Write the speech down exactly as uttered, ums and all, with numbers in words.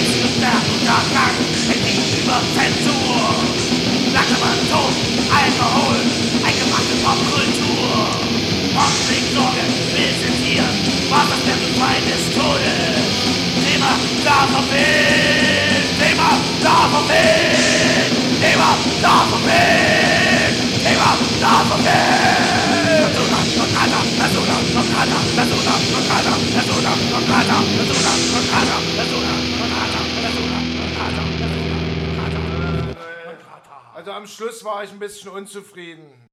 der Untergang gegenüber Zensur. Langsamer Tod, Alkohol, eingemachte Popkultur. Sorge, wir sind hier, was ist der Befreien des Todes? Thema, davon will, Thema, davon will, Thema, davon will, Thema, davon will. Persona, Nocada, Persona, Nocada, Persona, Nocada, Persona, Nocada, Persona, Nocada, Persona, Nocada, Persona, Nocada, Persona, Nocada. Also am Schluss war ich ein bisschen unzufrieden.